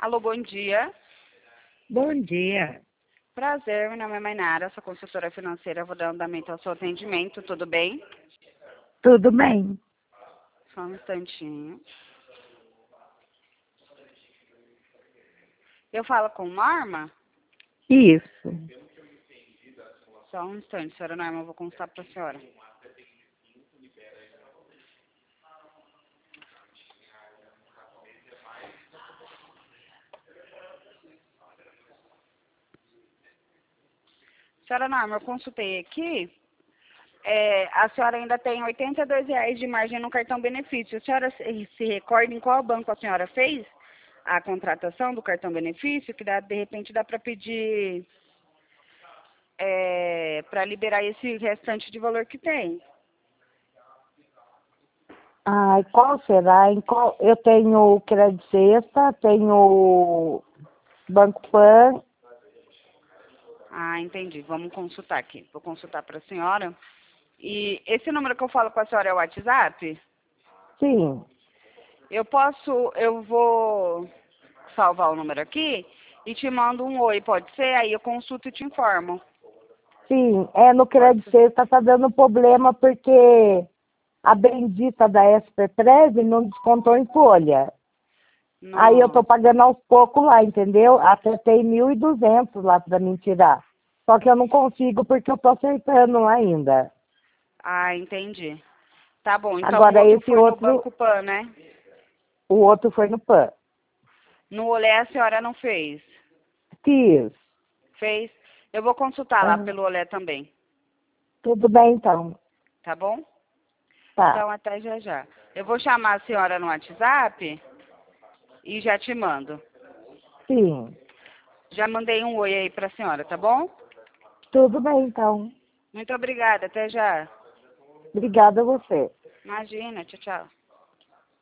Alô, bom dia. Bom dia. Prazer, meu nome é Mainara, sou consultora financeira, vou dar andamento ao seu atendimento, tudo bem? Tudo bem? Só um instantinho. Eu falo com Norma? Isso. Só um instante, senhora Norma, eu vou consultar para a senhora. Senhora Norma, eu consultei aqui. A senhora ainda tem R$ 82 de margem no cartão benefício. A senhora se recorda em qual banco a senhora fez a contratação do cartão benefício? Que de repente dá para pedir para liberar esse restante de valor que tem. Ai, qual será? Eu tenho o Crédito Sexta, tenho o Banco Pan. Ah, entendi. Vamos consultar aqui. Vou consultar para a senhora. E esse número que eu falo com a senhora é o WhatsApp? Sim, Eu vou salvar o número aqui e te mando um oi, pode ser? Aí eu consulto e te informo. sim. No Pode Crédito ser. Sexta tá dando problema porque a bendita da SPPREV não descontou em folha. Aí eu tô Nossa. pagando aos poucos lá, entendeu? Acertei 1.200 lá para me tirar. Só que eu não consigo porque eu tô acertando ainda. Ah, entendi. Tá bom. Então o Agora outro esse foi no outro, Banco Pan, né? o outro foi no Pan. No Olé a senhora não fez? Fiz. Fez? Eu vou consultar lá Ah, pelo Olé também, tudo bem então. tá bom? Tá. Então até já já. Eu vou chamar a senhora no WhatsApp e já te mando. Sim. Já mandei um oi aí pra senhora, tá bom? Tudo bem então. Muito obrigada, até já. Obrigada a você. Imagina, tchau, tchau.